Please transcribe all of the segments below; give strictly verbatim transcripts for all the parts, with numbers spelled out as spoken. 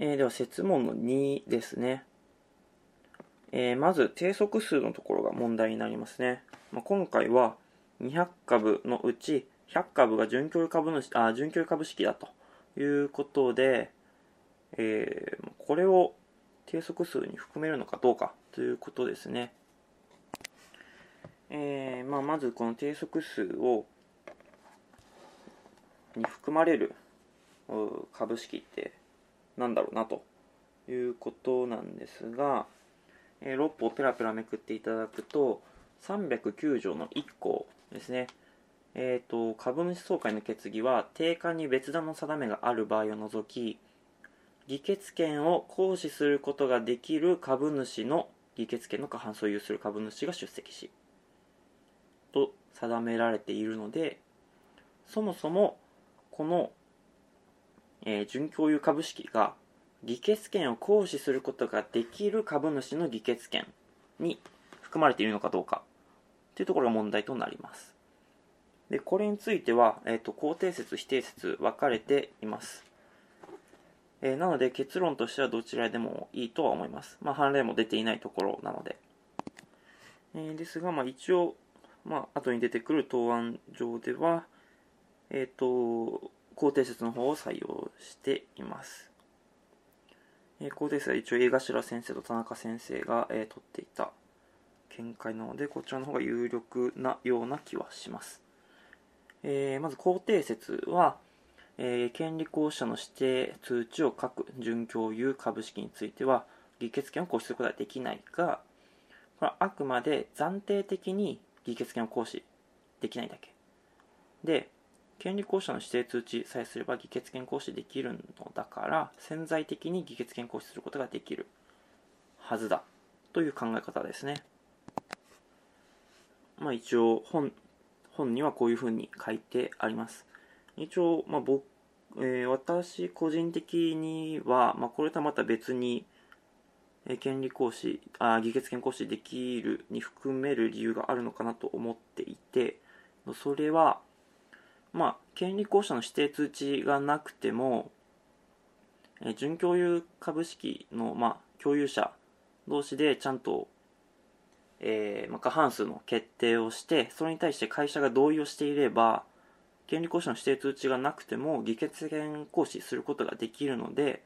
えー、では設問のにですね。えー、まず定則数のところが問題になりますね。まあ、今回はにひゃく株のうちひゃく株が準拠株主あ準拠株式だということで、えー、これを定則数に含めるのかどうかということですね。えーまあ、まずこの定則数をに含まれる株式ってなんだろうなということなんですが、えー、ろっぽをペラペラめくっていただくとさんびゃくきゅう条のいっ項ですね。えーと、株主総会の決議は定款に別段の定めがある場合を除き、議決権を行使することができる株主の議決権の過半数を有する株主が出席しと定められているので、そもそもこの、えー、準共有株式が議決権を行使することができる株主の議決権に含まれているのかどうかというところが問題となります。でこれについては、えーと、肯定説否定説分かれています。えー、なので結論としてはどちらでもいいとは思います。まあ、判例も出ていないところなので、えー、ですが、まあ、一応、まあ後に出てくる答案上では、えーと、肯定説の方を採用しています。えー、肯定説は一応江頭先生と田中先生が、えー、取っていた見解なので、こちらの方が有力なような気はします。えー、まず肯定説は、えー、権利行使者の指定通知を各準共有株式については議決権を行使することはできないが、これはあくまで暫定的に議決権を行使できないだけで、権利行使者の指定通知さえすれば議決権行使できるのだから、潜在的に議決権行使することができるはずだという考え方ですね。まあ一応本本にはこういうふうに書いてあります。一応、まあ僕えー、私個人的には、まあ、これとはまた別に、えー、権利行使あ議決権行使できるに含める理由があるのかなと思っていて、それは、まあ、権利行使者の指定通知がなくても、えー、準共有株式の、まあ、共有者同士でちゃんと、えーまあ、過半数の決定をして、それに対して会社が同意をしていれば、権利行使の指定通知がなくても議決権行使することができるので、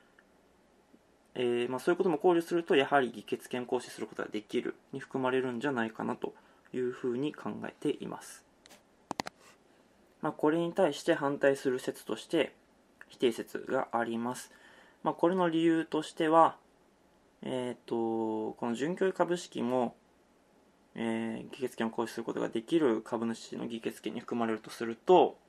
えーまあ、そういうことも考慮すると、やはり議決権行使することができるに含まれるんじゃないかなというふうに考えています。まあ、これに対して反対する説として否定説があります。まあ、これの理由としては、えー、とこの準共有株式も、えー、議決権を行使することができる株主の議決権に含まれるとすると、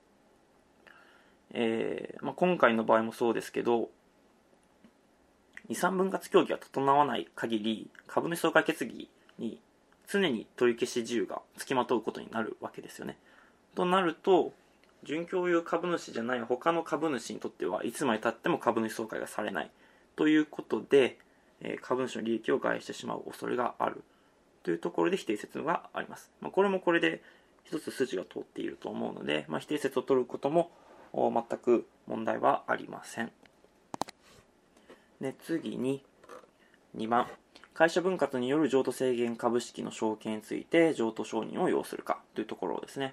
えーまあ、今回の場合もそうですけど、遺産分割協議が整わない限り、株主総会決議に常に取り消し自由がつきまとうことになるわけですよね。となると、準共有株主じゃない他の株主にとってはいつまでたっても株主総会がされないということで、株主の利益を害してしまう恐れがあるというところで否定説があります。まあ、これもこれで一つ筋が通っていると思うので、まあ、否定説を取ることも全く問題はありません。で、次ににばん、会社分割による譲渡制限株式の承継について譲渡承認を要するかというところですね。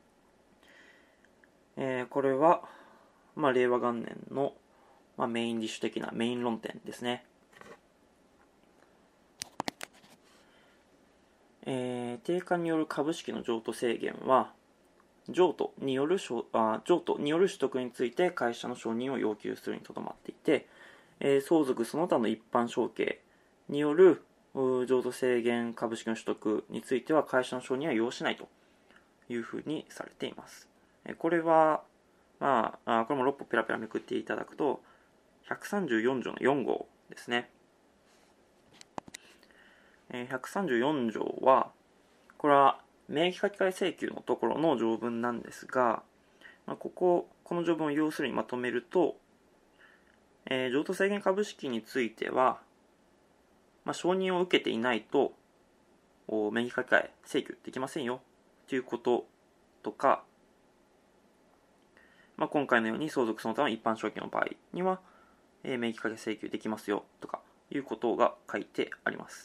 えー、これは、まあ、令和元年の、まあ、メインディッシュ的なメイン論点ですね。えー、定款による株式の譲渡制限は、譲渡によるあ譲渡による取得について会社の承認を要求するにとどまっていて、えー、相続その他の一般承継による譲渡制限株式の取得については会社の承認は要しないというふうにされています。これは、まあ、これもろっぽペラペラめくっていただくとひゃくさんじゅうよん条のよん号ですね。ひゃくさんじゅうよん条は、これは名義書き換え請求のところの条文なんですが、まあ、こここの条文を要するにまとめると、えー、譲渡制限株式については、まあ、承認を受けていないと名義書き換え請求できませんよということとか、まあ、今回のように相続その他の一般承継の場合には、 えー、名義掛け請求できますよとかいうことが書いてあります。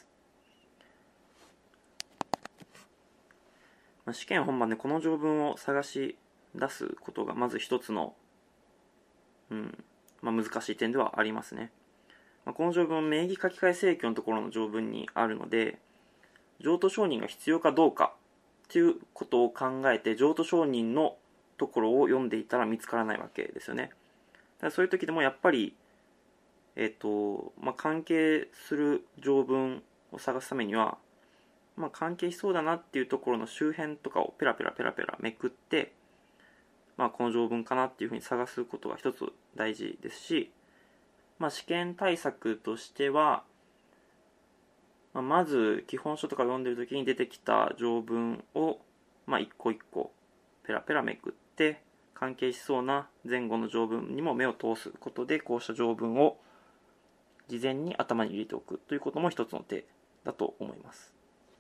まあ、試験本番でこの条文を探し出すことがまず一つの、うんまあ、難しい点ではありますね。まあ、この条文、名義書き換え請求のところの条文にあるので、譲渡承認が必要かどうかということを考えて、譲渡承認のところを読んでいたら見つからないわけですよね。だからそういう時でもやっぱり、えっとまあ、関係する条文を探すためには、まあ、関係しそうだなっていうところの周辺とかをペラペラペラペラめくって、まあ、この条文かなっていうふうに探すことが一つ大事ですし、まあ、試験対策としては、まあ、まず基本書とか読んでる時に出てきた条文を、まあ、一個一個ペラペラめくって関係しそうな前後の条文にも目を通すことで、こうした条文を事前に頭に入れておくということも一つの手だと思います。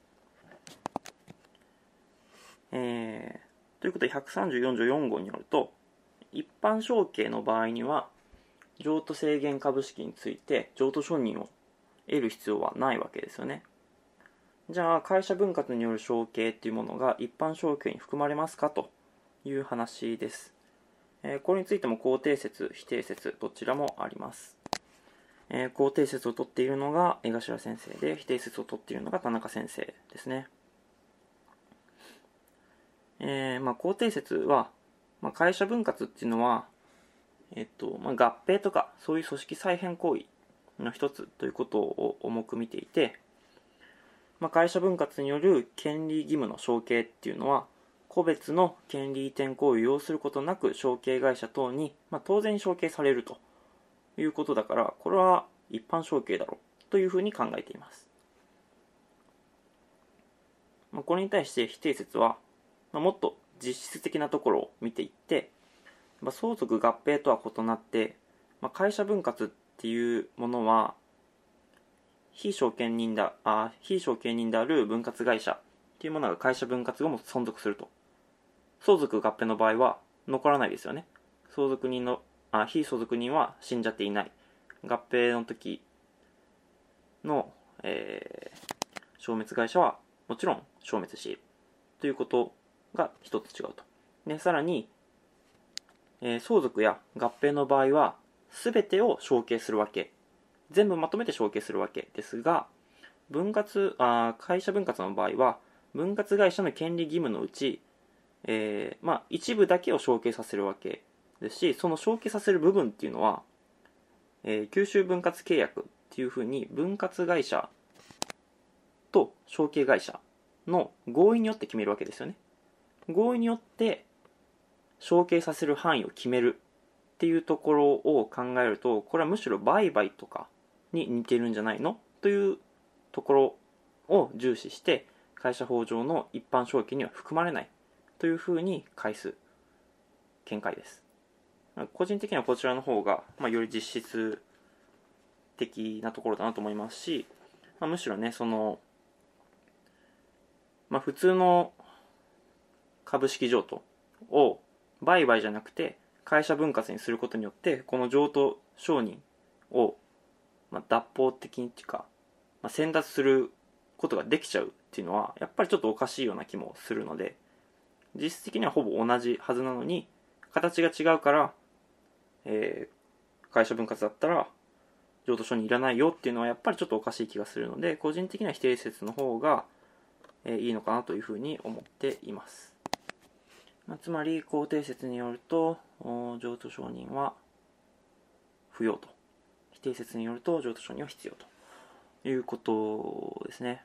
えー、ということでひゃくさんじゅうよん条よん号によると、一般承継の場合には譲渡制限株式について譲渡承認を得る必要はないわけですよね。じゃあ会社分割による承継っていうものが一般承継に含まれますかという話です。えー、これについても肯定説否定説どちらもあります。えー、肯定説を取っているのが江頭先生で、否定説を取っているのが田中先生ですね。えーまあ、肯定説は、まあ、会社分割っていうのは、えっとまあ、合併とかそういう組織再編行為の一つということを重く見ていて、まあ、会社分割による権利義務の承継っていうのは個別の権利移転行為を要することなく承継会社等に、まあ、当然承継されるということだから、これは一般承継だろうというふうに考えています。まあ、これに対して否定説は、まあ、もっと実質的なところを見ていって、まあ、相続合併とは異なって、まあ、会社分割っていうものは非承継人だあ非承継人である分割会社っていうものが会社分割後も存続すると。相続合併の場合は残らないですよね。相続人のあ非相続人は死んじゃっていない。合併の時の、えー、消滅会社はもちろん消滅しているということが一つ違うと。でさらに、えー、相続や合併の場合は全てを承継するわけ、全部まとめて承継するわけですが、分割あ会社分割の場合は分割会社の権利義務のうち、えーまあ、一部だけを承継させるわけですし、その承継させる部分っていうのは、えー、吸収分割契約っていうふうに分割会社と承継会社の合意によって決めるわけですよね。合意によって承継させる範囲を決めるっていうところを考えると、これはむしろ売買とかに似てるんじゃないのというところを重視して、会社法上の一般承継には含まれないというふうに返す見解です。個人的にはこちらの方が、まあ、より実質的なところだなと思いますし、まあ、むしろね、その、まあ、普通の株式譲渡を売買じゃなくて会社分割にすることによって、この譲渡承認を、まあ、脱法的にっていうか、まあ、先達することができちゃうっていうのはやっぱりちょっとおかしいような気もするので、実質的にはほぼ同じはずなのに形が違うから、えー、会社分割だったら譲渡承認いらないよっていうのはやっぱりちょっとおかしい気がするので、個人的には否定説の方が、えー、いいのかなというふうに思っています。まあ、つまり肯定説によると譲渡承認は不要と、否定説によると譲渡承認は必要ということですね。